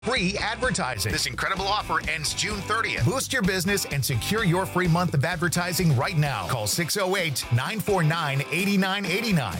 Free advertising. This incredible offer ends June 30th. Boost your business and secure your free month of advertising right now. Call 608-949-8989.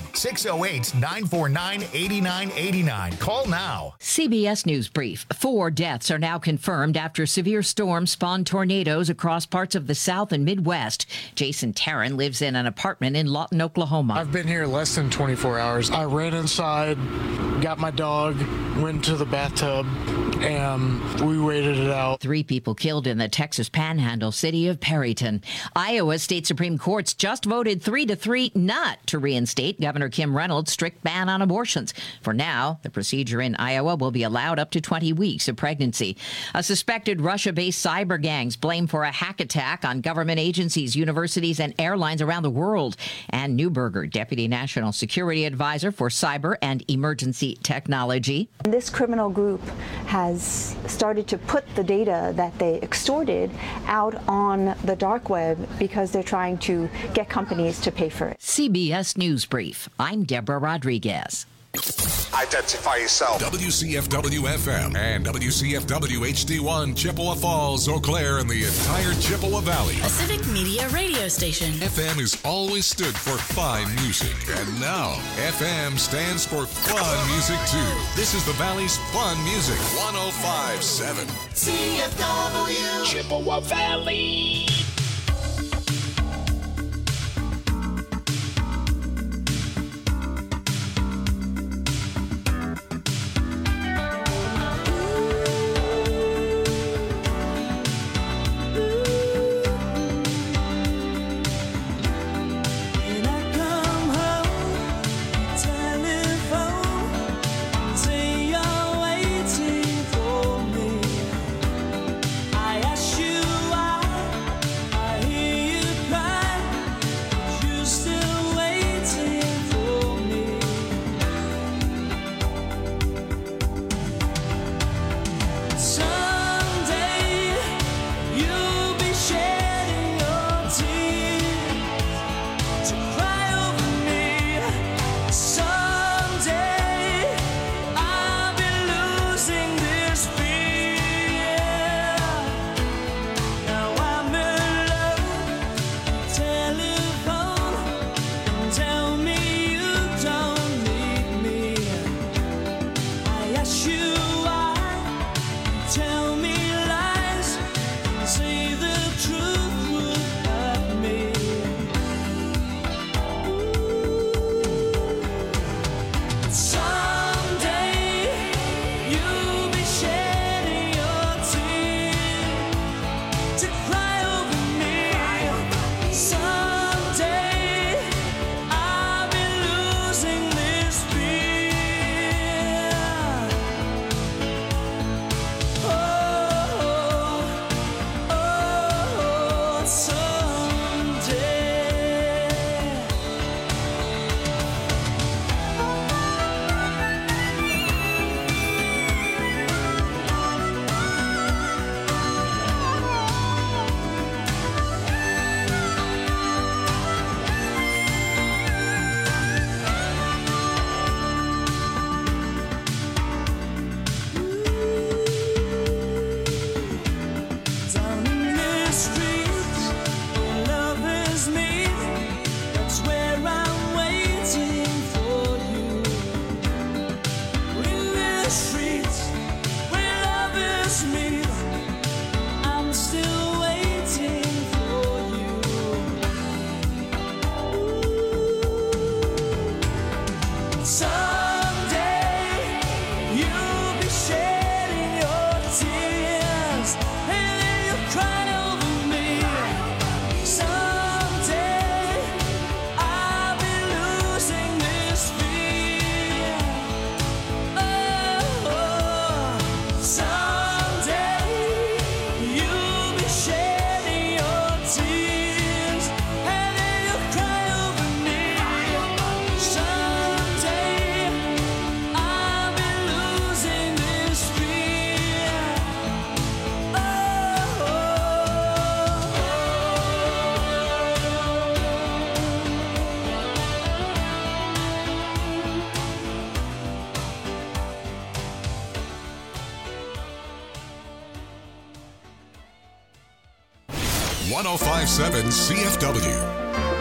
608-949-8989. Call now. CBS News Brief. 4 deaths are now confirmed after severe storms spawned tornadoes across parts of the South and Midwest. Jason Tarrant lives in an apartment in Lawton, Oklahoma. I've been here less than 24 hours. I ran inside, got my dog, went to the bathtub, and we waited it out. 3 people killed in the Texas Panhandle city of Perryton. Iowa State Supreme Court's just voted 3-3 not to reinstate Governor Kim Reynolds' strict ban on abortions. For now, the procedure in Iowa will be allowed up to 20 weeks of pregnancy. A suspected Russia-based cyber gangs blamed for a hack attack on government agencies, universities, and airlines around the world. Ann Neuberger, Deputy National Security Advisor for Cyber and Emergency Technology. This criminal group has started to put the data that they extorted out on the dark web because they're trying to get companies to pay for it. CBS News Brief. I'm Deborah Rodriguez. Identify yourself. WCFW-FM and WCFW-HD1, Chippewa Falls, Eau Claire, and the entire Chippewa Valley. A civic media radio station. FM has always stood for fine music. And now, FM stands for fun music, too. This is the Valley's fun music. 105.7. CFW. Chippewa Valley. Someday 105.7 CFW.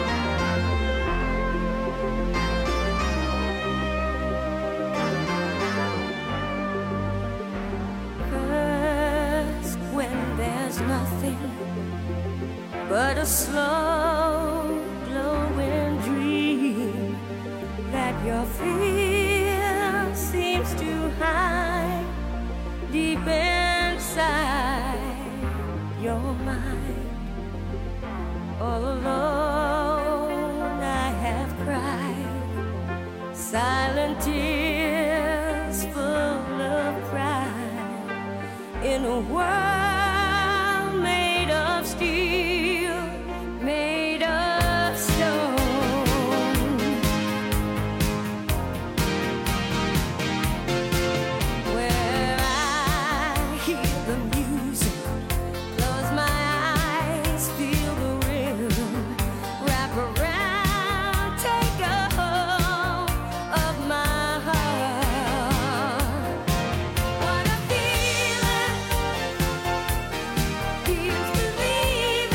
But a slow, glowing dream that your fear seems to hide deep inside your mind. All alone I have cried silent tears full of pride in a world made of steel. Made of stone, where I hear the music, close my eyes, feel the rhythm, wrap around, take a hold of my heart. What a feeling, feels believing.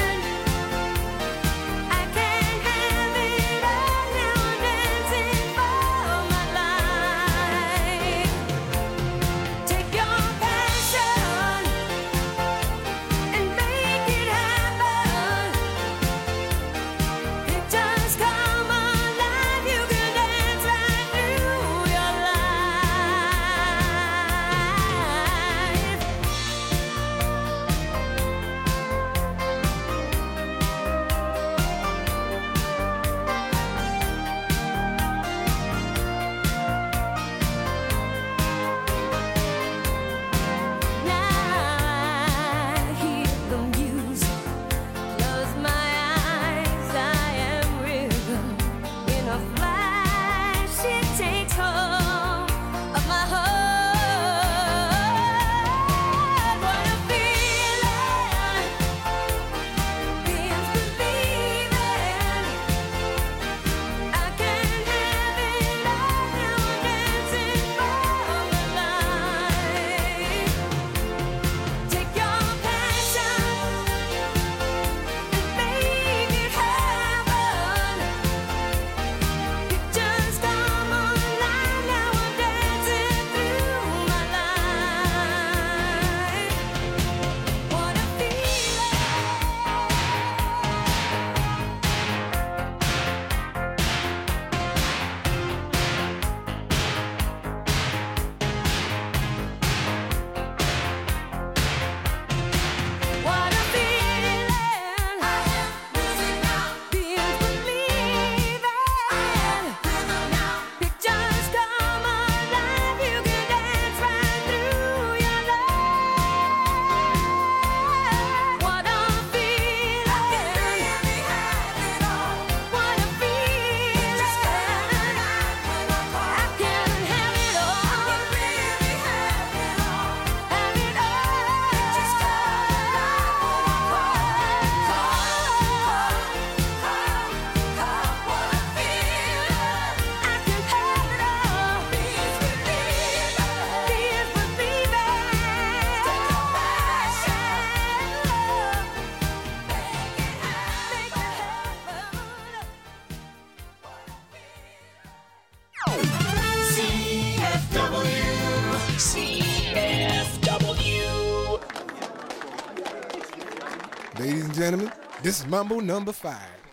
Ladies and gentlemen, this is Mambo number 5.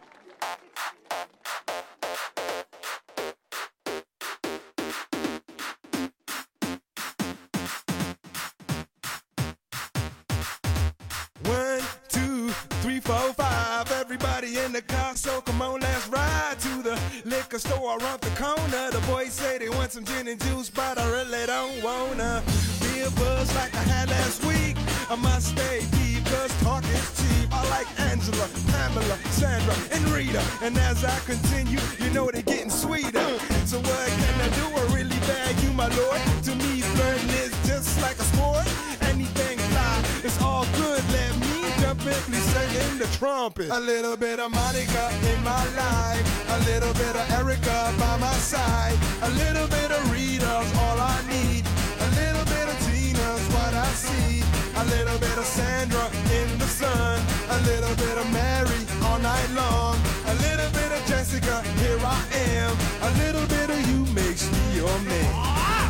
One, two, three, four, five. Everybody in the car, so come on, let's ride to the liquor store around the corner. The boys say they want some gin and juice, but I really don't wanna be a buzz like I had last week. I must stay deep, cause talk is cheap. I like Angela, Pamela, Sandra, and Rita. And as I continue, you know they're getting sweeter. So what can I do? I really bag you, my lord. To me, flirting is just like a sport. Anything fly, it's all good. Let me jump in, please sing the trumpet. A little bit of Monica in my life. A little bit of Erica by my side. A little bit of Rita's all I need. A little bit of Tina's what I see. A little bit of Sandra in the the sun. A little bit of Mary all night long. A little bit of Jessica, here I am. A little bit of you makes me your man.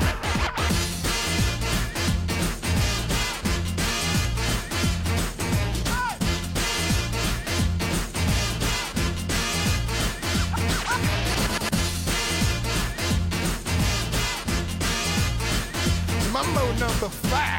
Mambo number 5.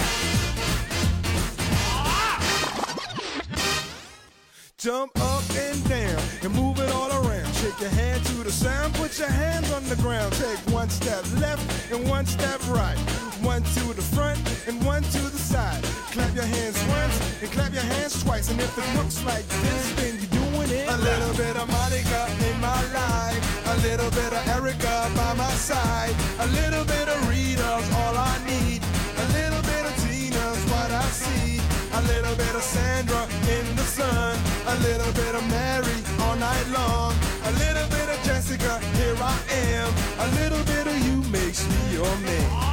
Jump up and down and move it all around. Shake your hand to the sound, put your hands on the ground. Take one step left and one step right. One to the front and one to the side. Clap your hands once and clap your hands twice. And if it looks like this, then you're doing it. A little bit of Monica in my life. A little bit of Erica by my side. A little bit of Rita's all I need. A little bit of Tina's what I see. A little bit of Sandra in the sun. A little bit of Mary all night long. A little bit of Jessica, here I am. A little bit of you makes me your man.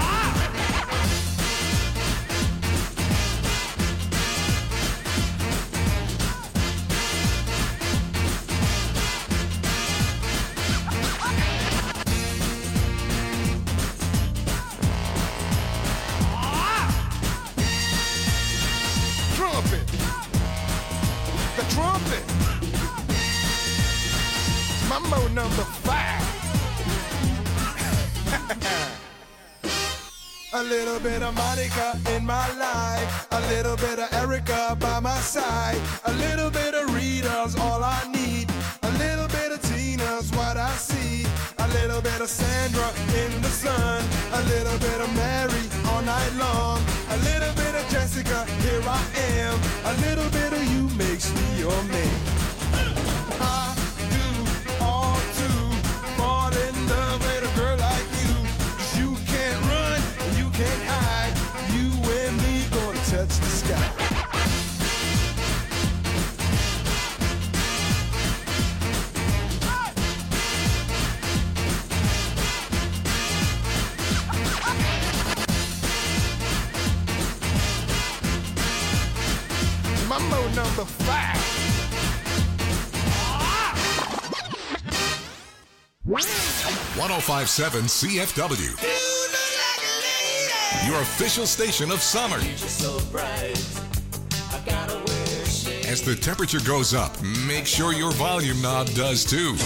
Trumpet. Mambo number 5. A little bit of Monica in my life. A little bit of Erica by my side. A little bit of Rita's all I need. A little bit of Tina's what I see. A little bit of Sandra in the sun. A little bit of Mary all night long. A little bit of Jessica, here I am. A little bit of you makes me your man. I do all to fall in love with a girl like you. 'Cause you can't run, you can't hide. You and me gonna touch the sky. Mambo number 5. 1057 CFW. Your official station of summer. As the temperature goes up, make sure your volume knob does too.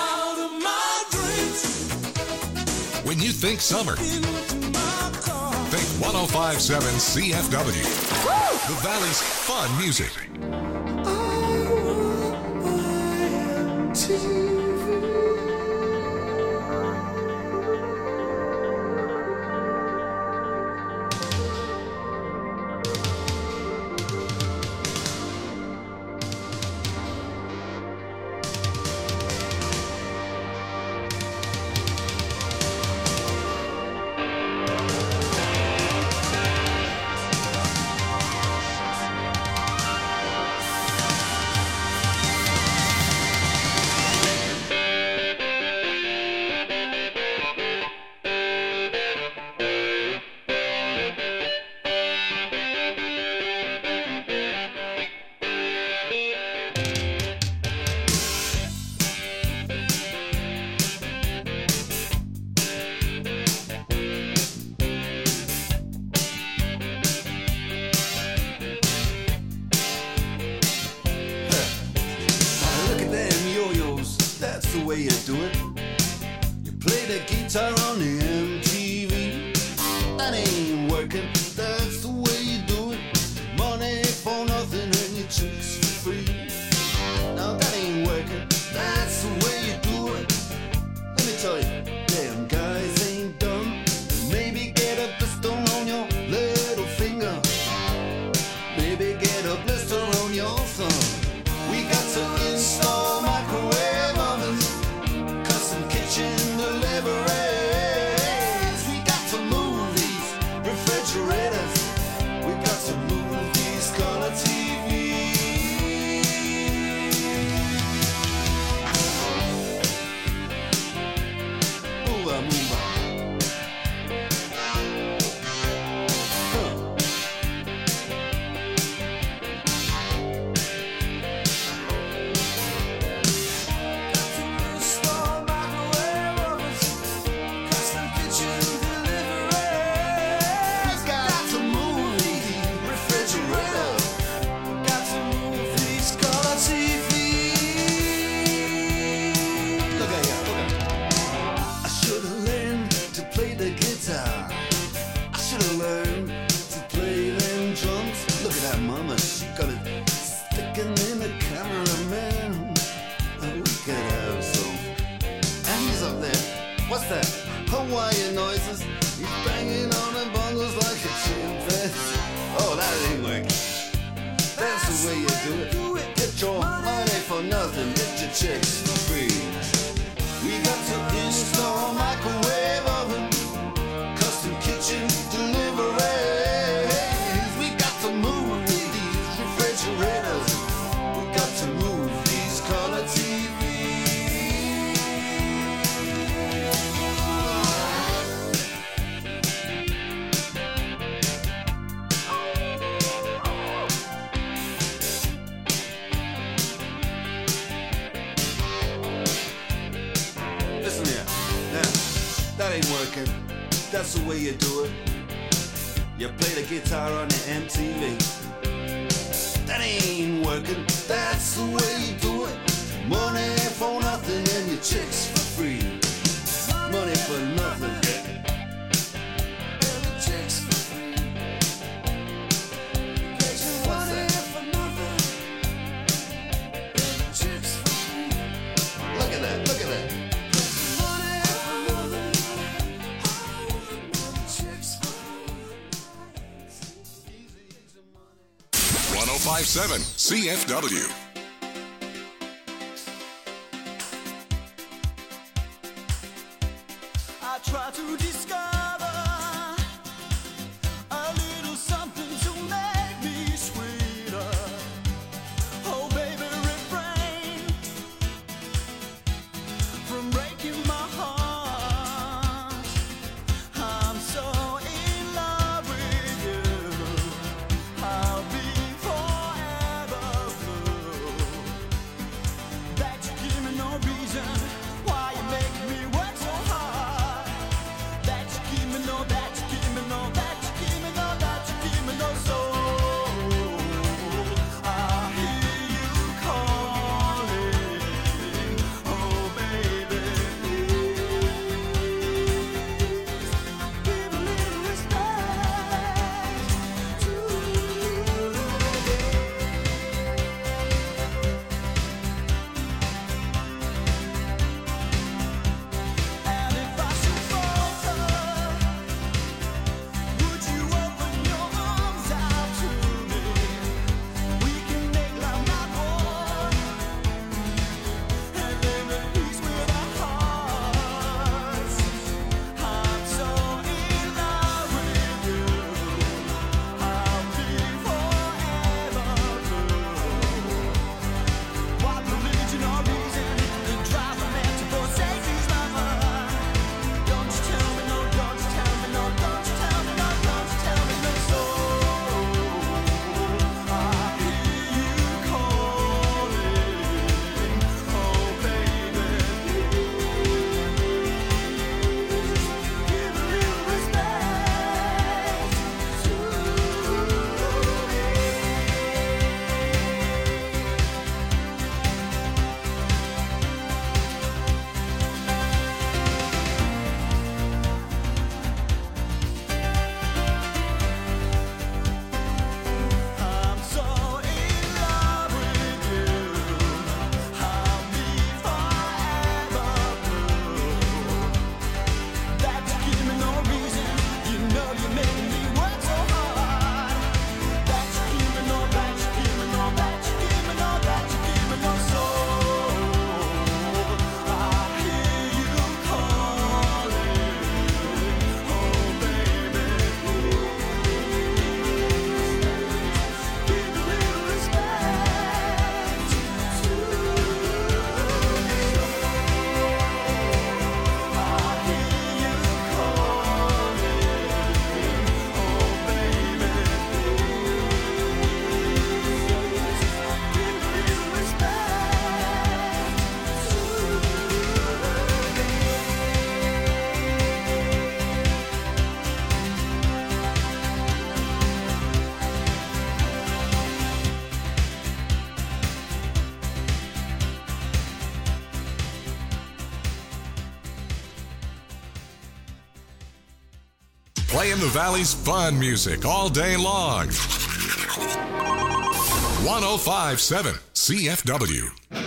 When you think summer, think 1057 CFW. The Valley's fun music. Kitchen delivery. mama, she gonna stick him in the cameraman. We could have some. And he's up there. What's that? Hawaiian noises. He's banging on the bongos like a chimpanzee. Oh, that ain't working. That's the way you do it. Get your money for nothing. Get your chicks for free. We got to install microwave oven, custom kitchen deliveries. We got to move these refrigerators. We got to move these color TVs. Listen here, now, that ain't working. That's the way you do it. You play the guitar on the MTV. That ain't working. That's the way you do it. Money for nothing and your chicks for free. Money for nothing. And your chicks for free. What's that? And your chicks for free. Look at that, look at that. 105.7 CFW. I try to discover a little something to make me sweeter. Oh, baby, refrain from breaking my heart. I'm so in love with you. I'll be forever blue. That you give me no reason why you make me work so hard. That you give me no, that you give me no, that you give me no, that you give me no soul. I hear you calling, oh baby, please give a little respect to And if I should falter, would you open your arms out to me? We can make love not war, and live in peace with our hearts. I'm so in love with you. I'll be forever blue. What religion or reason that drives a man to forsake his lover? Don't you tell me no, don't you tell me no, don't you tell me no, don't you tell me no soul. I hear you calling, oh baby, please give a little respect to I'm so in love with you. I'll be forever blue. That you give me no reason. You know you're making me work so hard. That you give me no, that you give me no, that you give me no, that you give me no soul. I hear you calling, oh baby, please give a little respect to me. I hear you calling, oh baby, please give a little respect to Playing the Valley's fun music all day long. 105.7 CFW.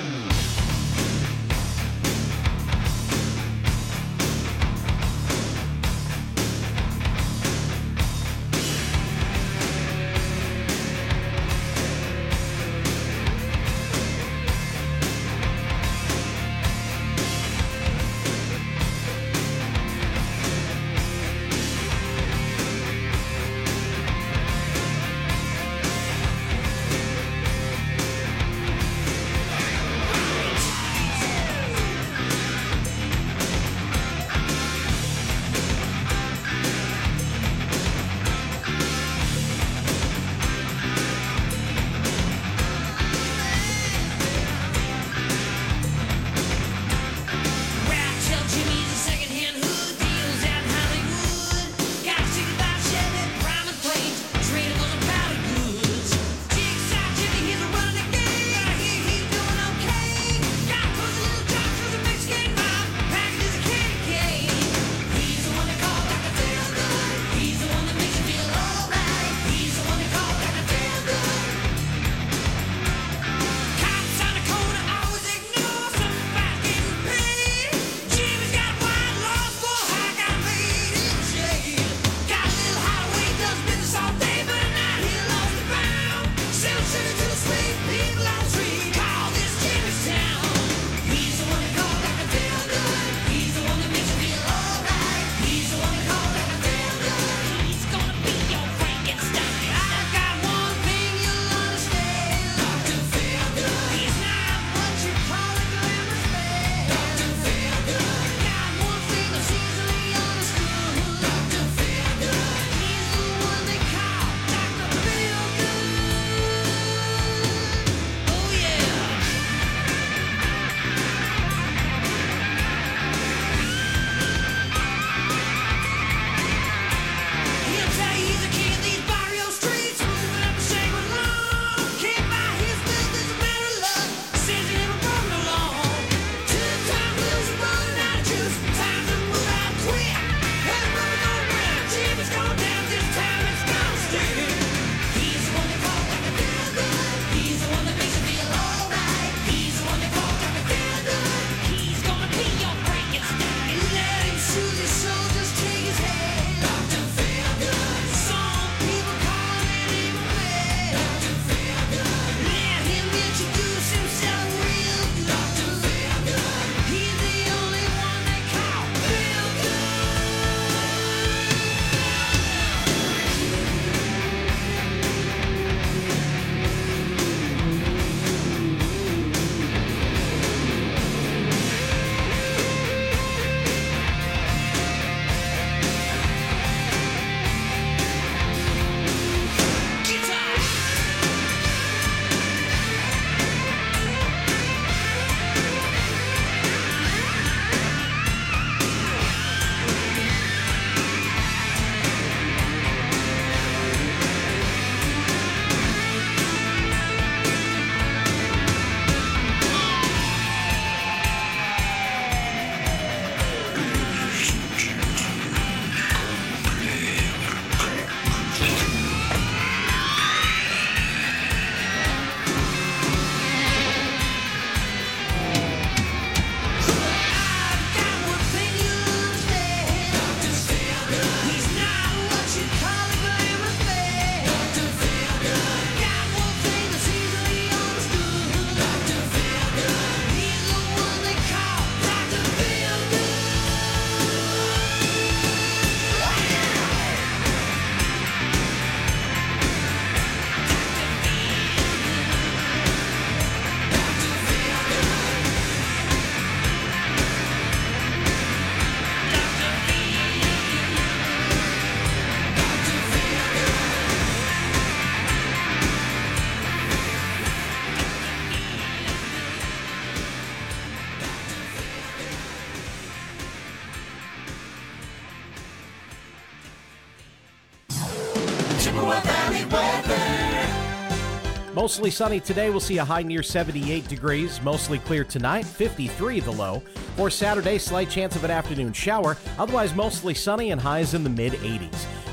Mostly sunny today. We'll see a high near 78 degrees. Mostly clear tonight, 53 the low. For Saturday, slight chance of an afternoon shower. Otherwise, mostly sunny and highs in the mid-80s.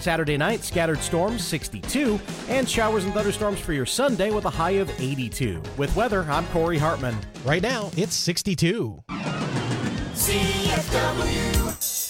Saturday night, scattered storms, 62, and showers and thunderstorms for your Sunday with a high of 82. With weather, I'm Corey Hartman. Right now, it's 62. CFW.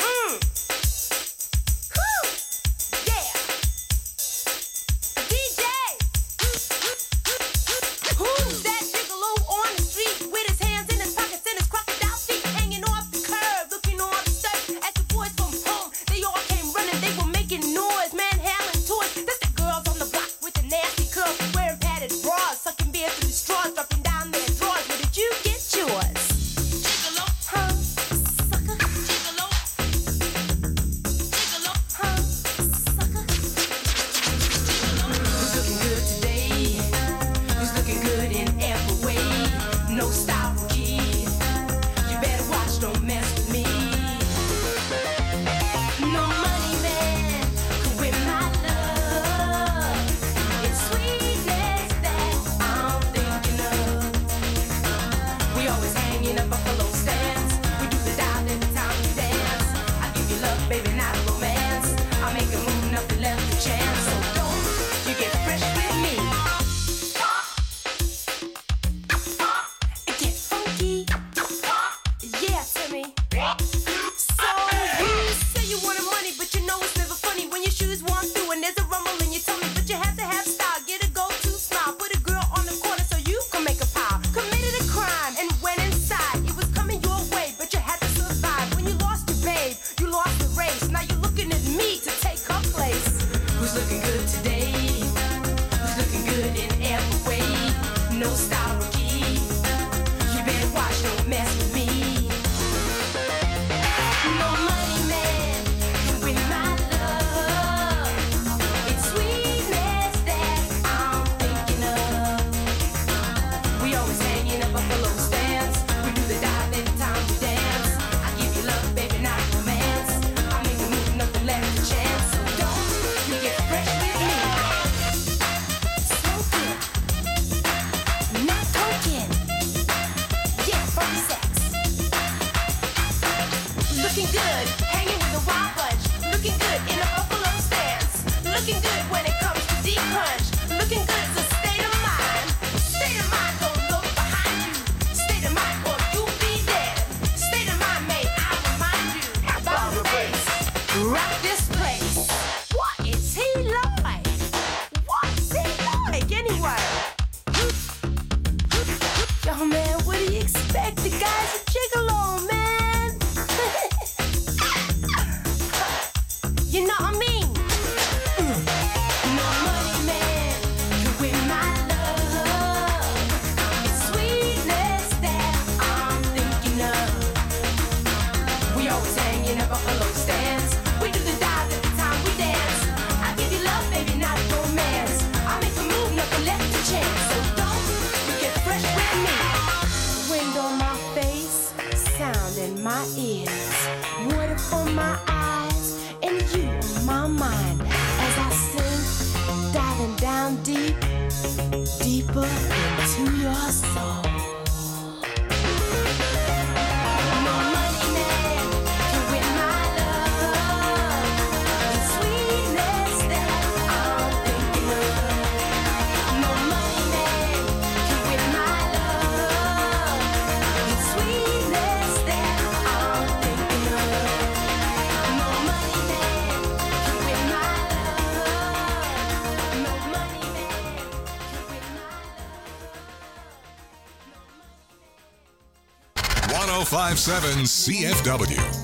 .5.7 CFW.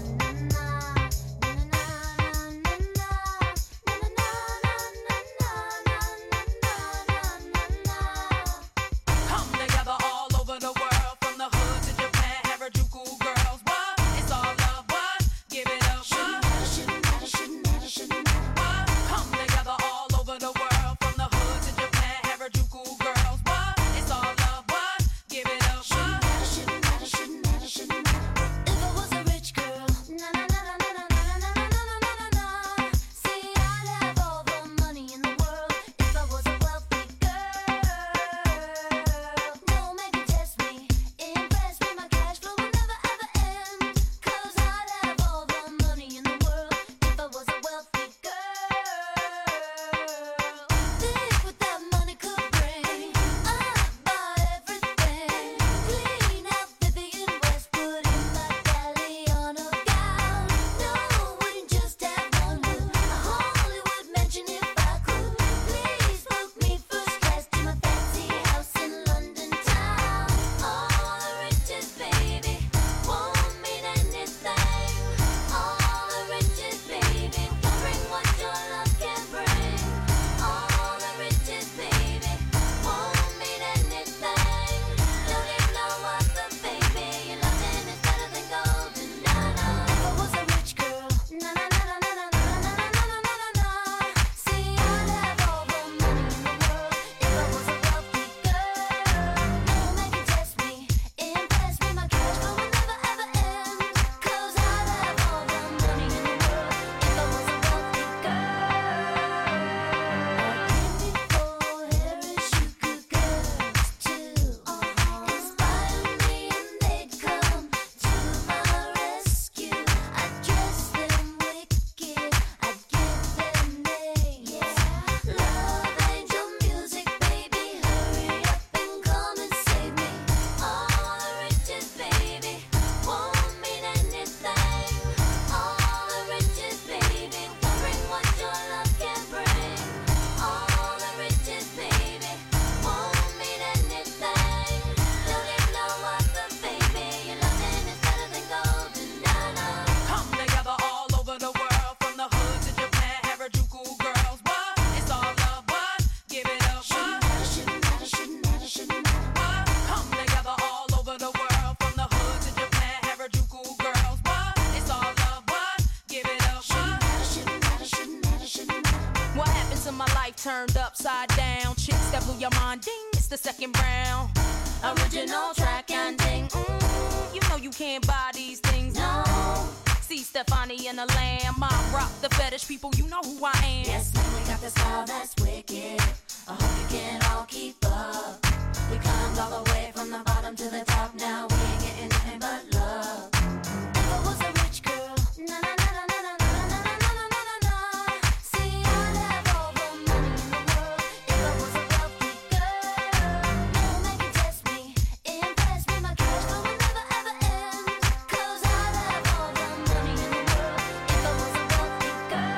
If I was a rich girl, sound. Chicks that blew your mind, ding, it's the second round. Original track and ding, you know you can't buy these things, no. See Stefani and the Lamb, I rock the fetish people, you know who I am. Yes, man, we got the style that's wicked. I hope you can all keep up. We climbed all the way from the bottom to the top. Now we ain't getting nothing but love. If I was a rich girl, na na na na na na na na na na na na. See, I'd have all the money in the world. If I was a wealthy girl, no man can test me, impress me. My cash flow will never ever end. 'Cause I'd have all the money in the world. If I was a wealthy girl.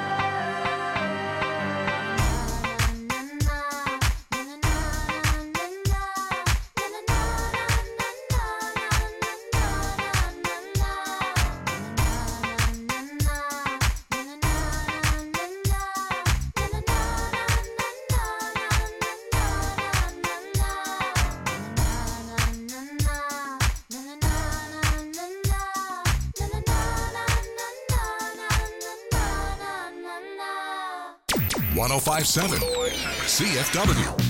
.1057 CFW.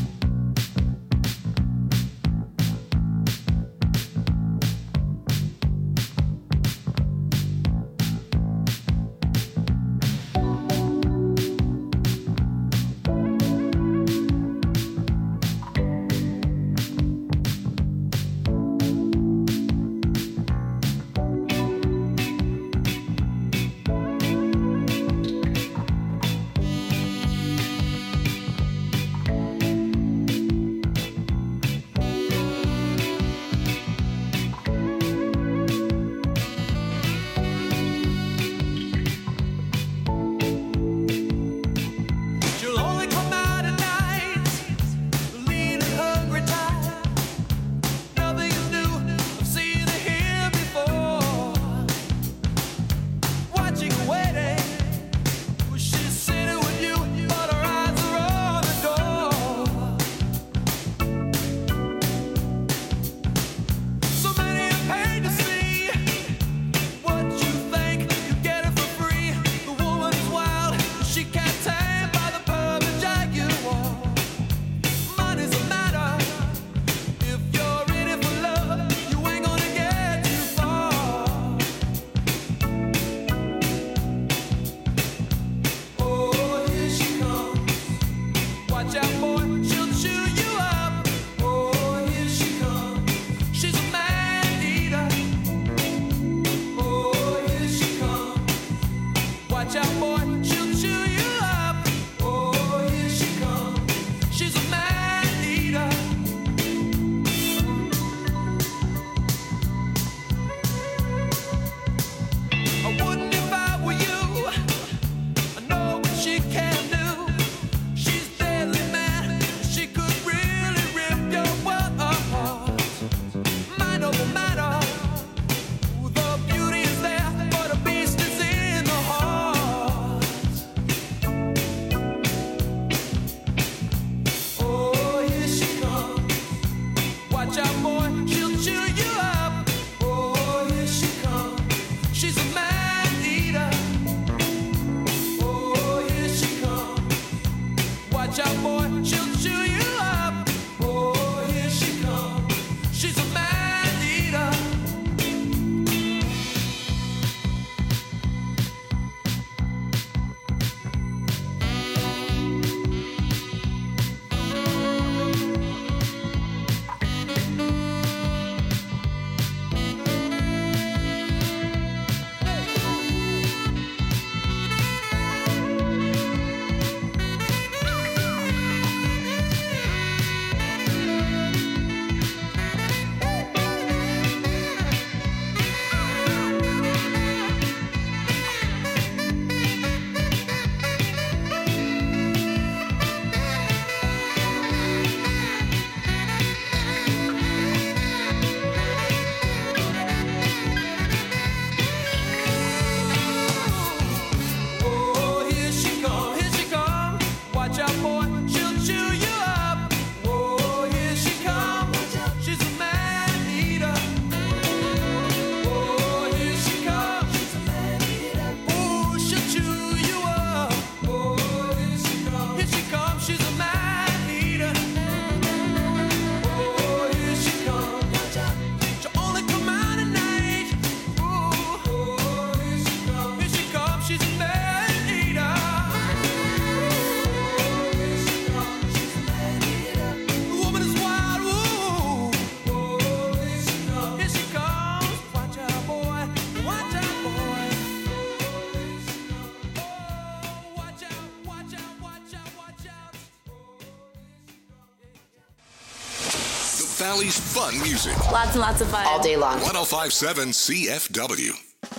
Valley's fun music. Lots and lots of fun. All day long. 105.7 CFW.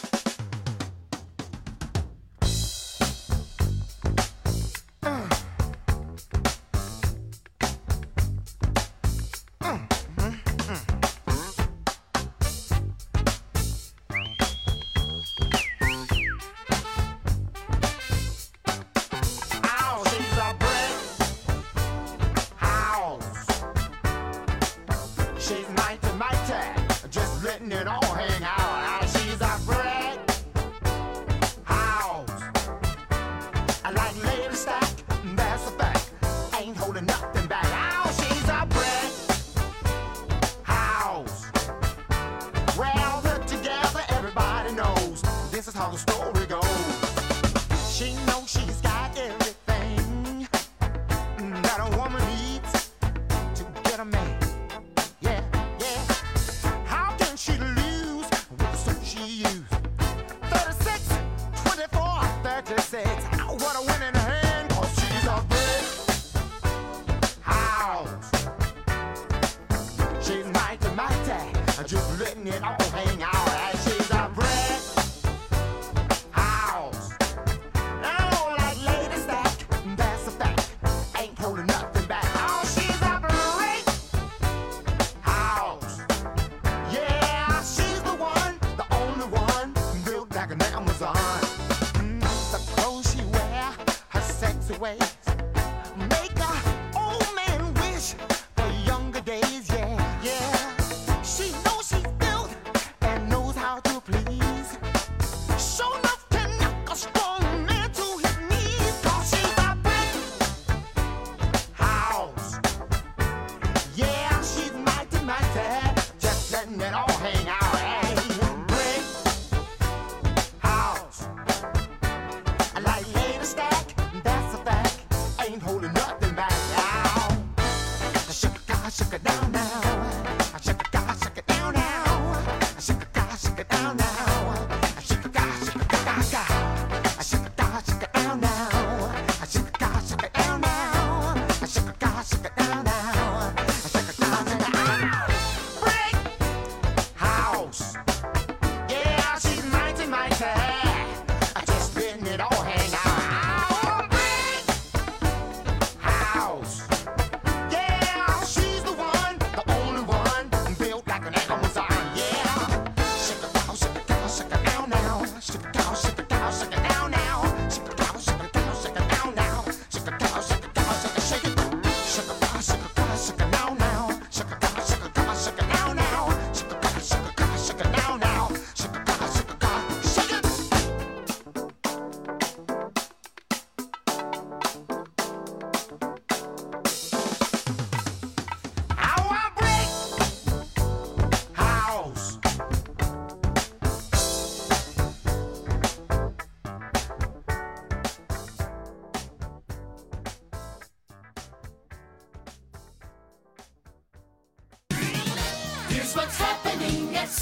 Here's what's happening at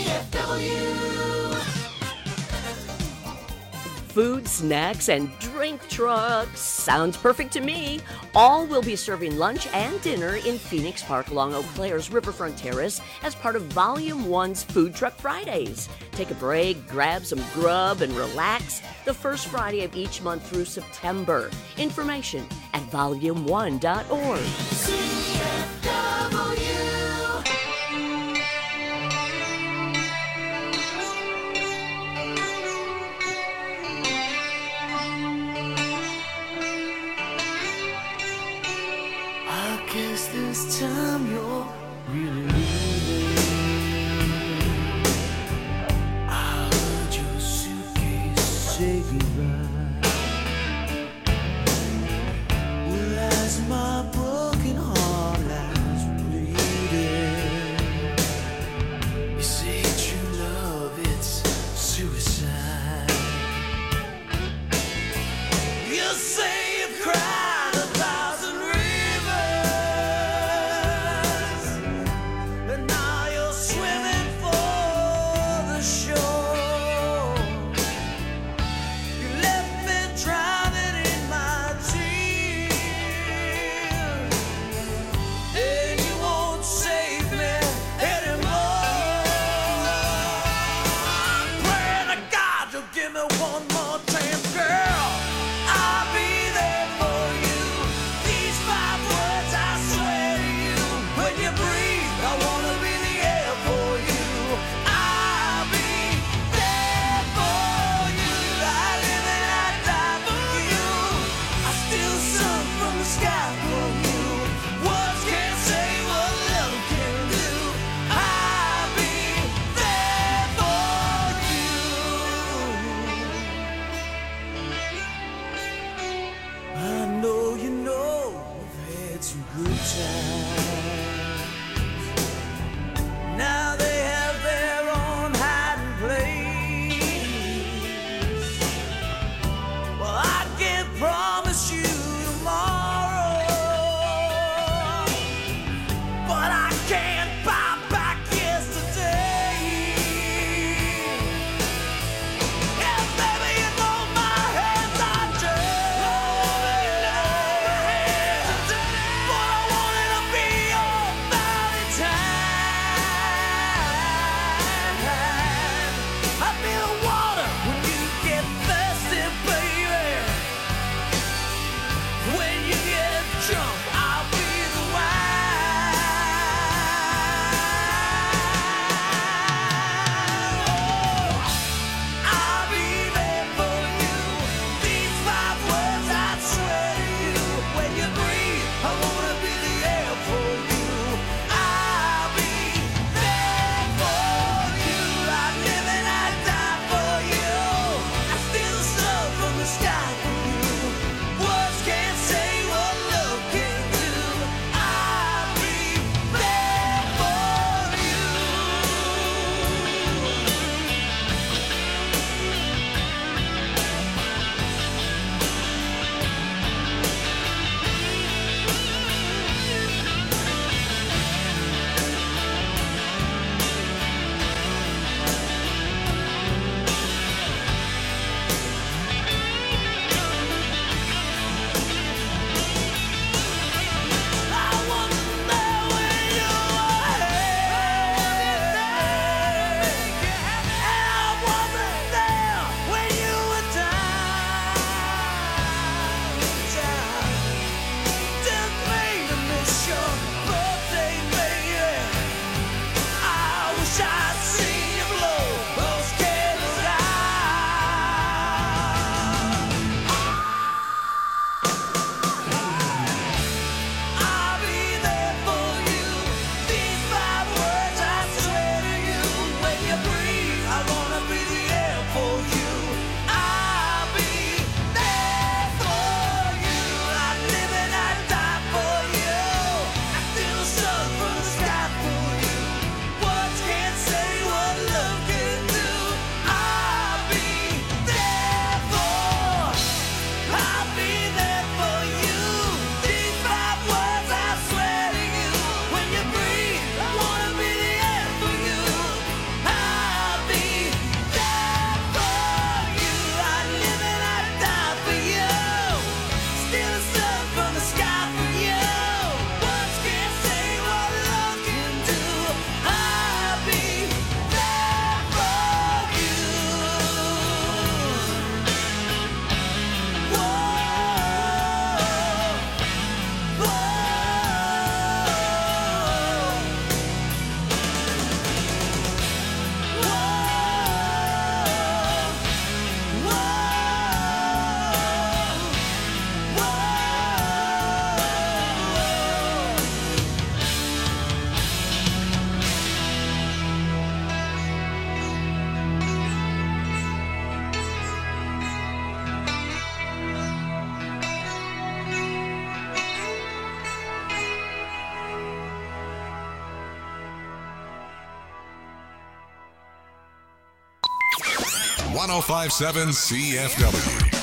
CFW. Food, snacks, and drink trucks. Sounds perfect to me. All will be serving lunch and dinner in Phoenix Park along Eau Claire's Riverfront Terrace as part of Volume 1's Food Truck Fridays. Take a break, grab some grub, and relax the first Friday of each month through September. Information at volume1.org. CFW. I guess this time you're really leaving. I heard your suitcase say goodbye. Well, as my broken heart lies bleeding, you say true love, it's suicide. You say you've cried 1,000 rivers, and now you're 1057 CFW.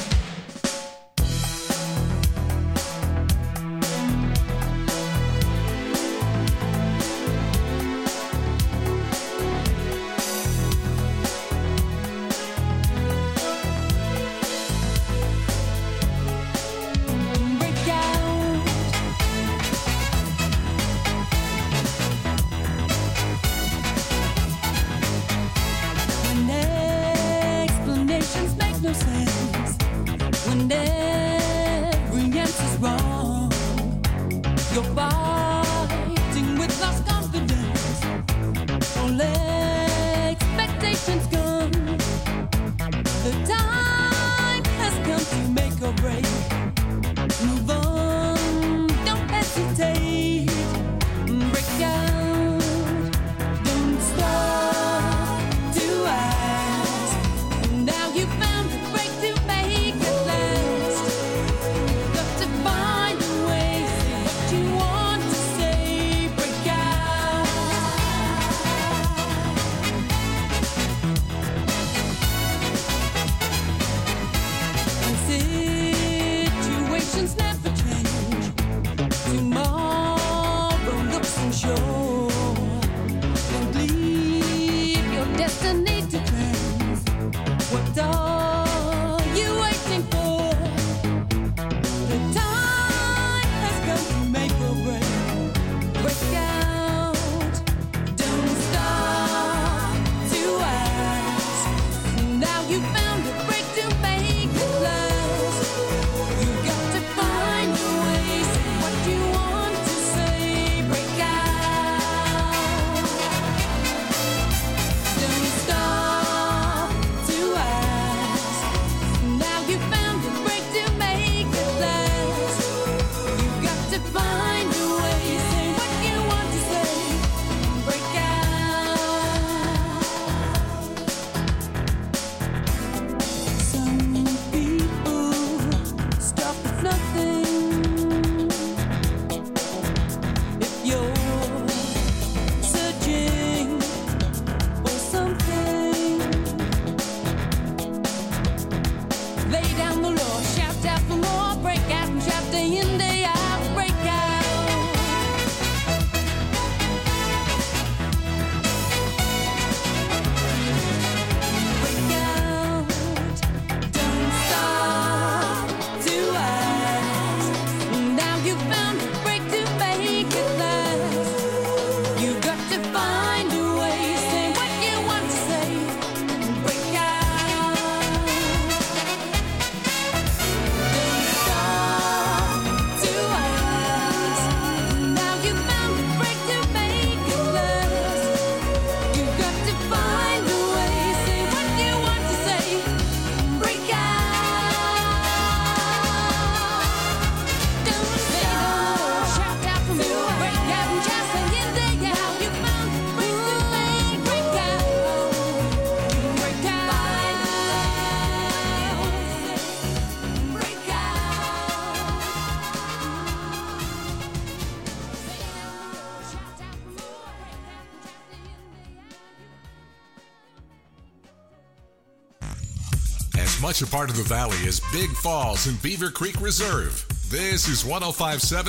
Much a part of the valley is Big Falls and Beaver Creek Reserve. This is 1057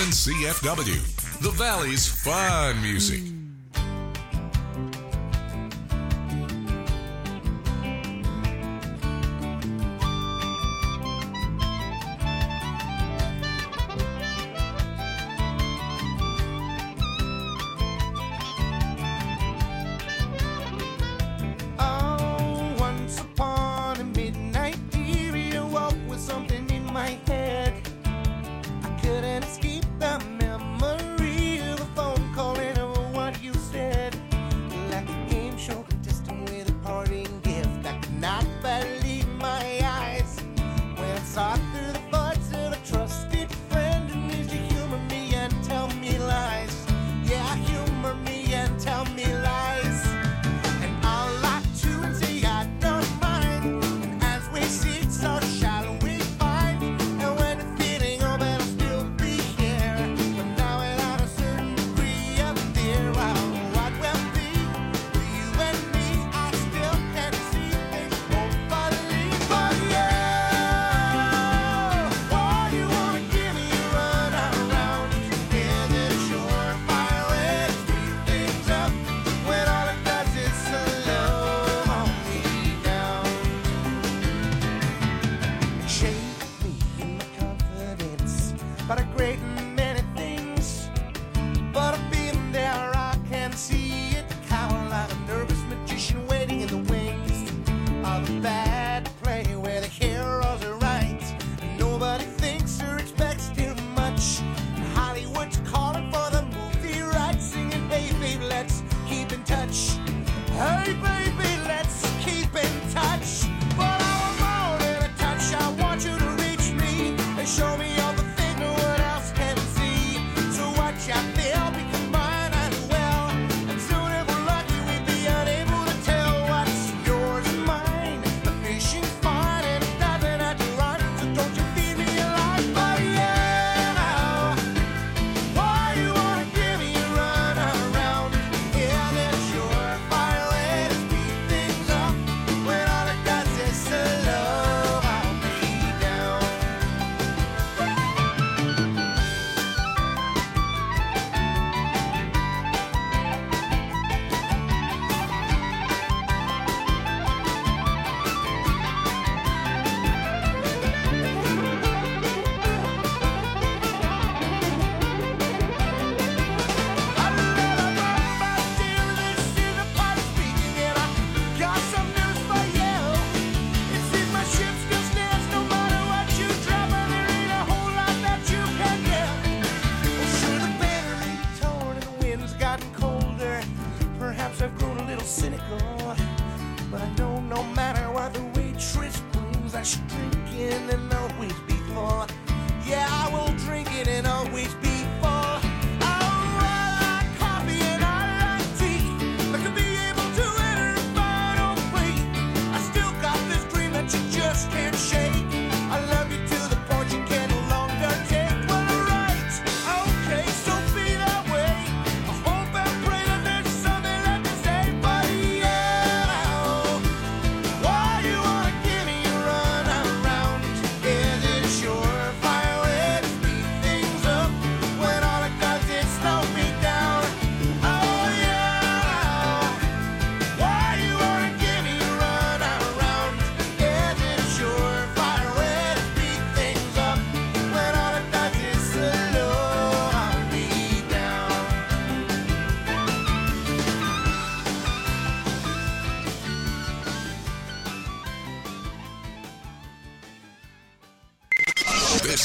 CFW, the valley's fun music. Couldn't escape the memory of a phone call and of what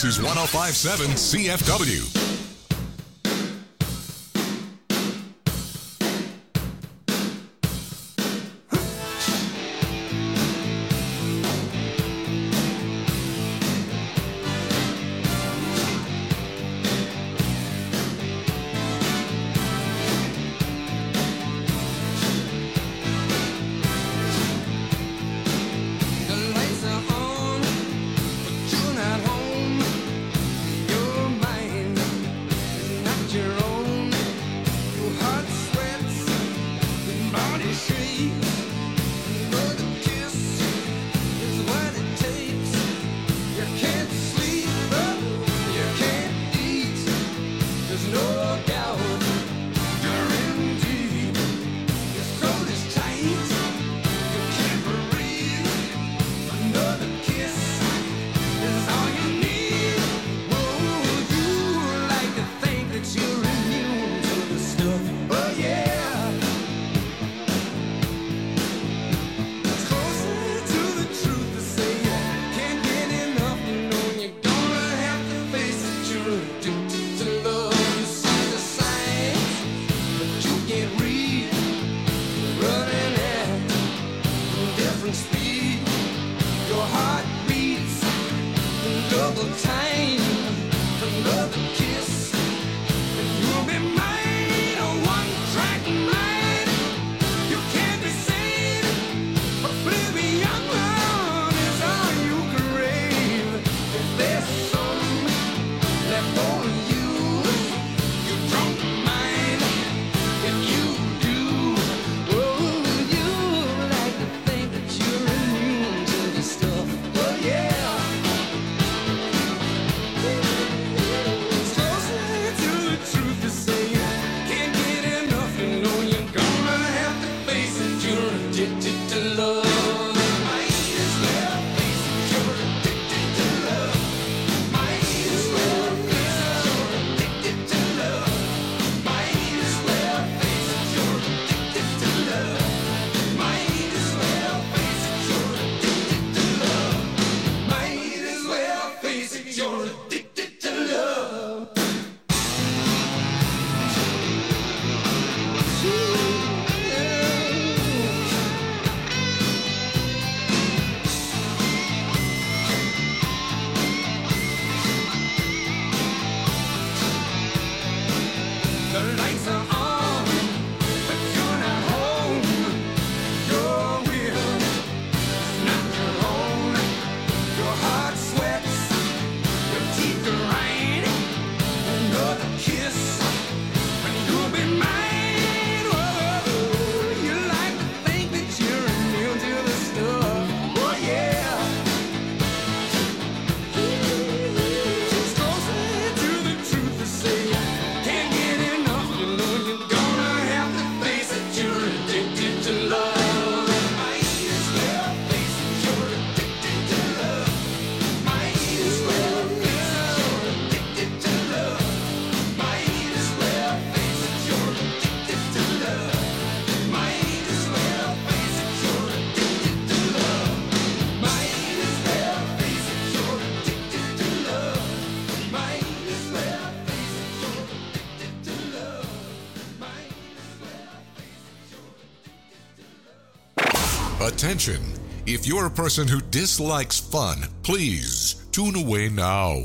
This is 105.7 CFW. Attention! If you're a person who dislikes fun, please tune away now.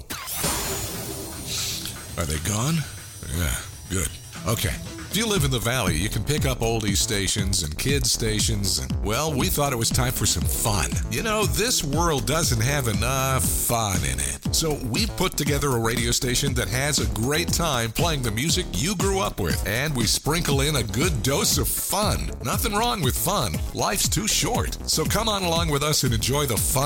Are they gone? Yeah, good. Okay. If you live in the Valley, you can pick up oldies stations and kids stations. And, well, we thought it was time for some fun. You know, this world doesn't have enough fun in it. So we put together a radio station that has a great time playing the music you grew up with. And we sprinkle in a good dose of fun. Nothing wrong with fun. Life's too short. So come on along with us and enjoy the fun